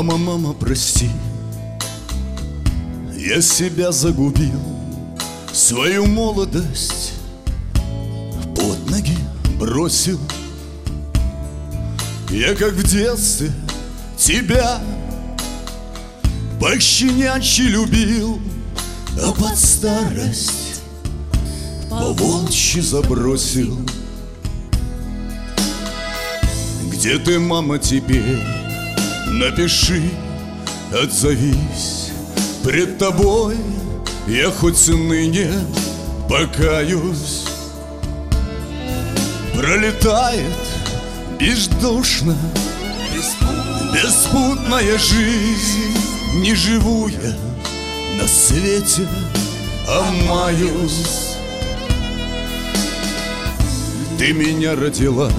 Мама, мама, прости, я себя загубил, свою молодость под ноги бросил. Я как в детстве тебя пощенячьи любил, а под старость по-волчьи забросил. Где ты, мама, теперь? Напиши, отзовись. Пред тобой я хоть ныне покаюсь. Пролетает бездушно беспутная жизнь. Не живу я на свете, а маюсь. Ты меня родила,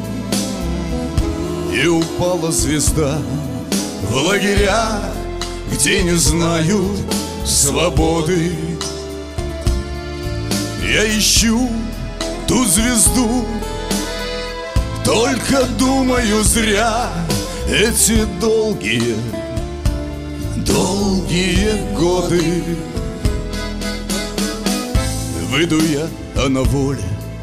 и упала звезда в лагеря, где не знают свободы. Я ищу ту звезду, только думаю зря. Эти долгие годы. Выйду я, а на воле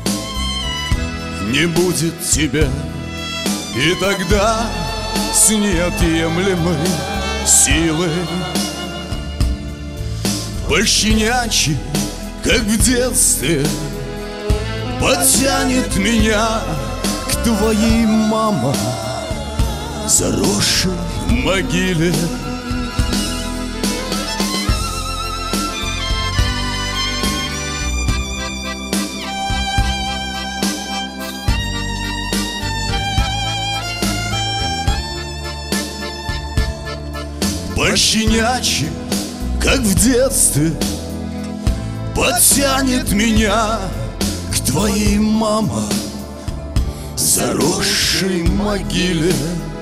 не будет тебя. И тогда с неотъемлемой силой пощенячьи, как в детстве, потянет меня к твоей, мама, заросшей могиле. Пощенячьи, как в детстве, потянет меня к твоей, мама, заросшей могиле.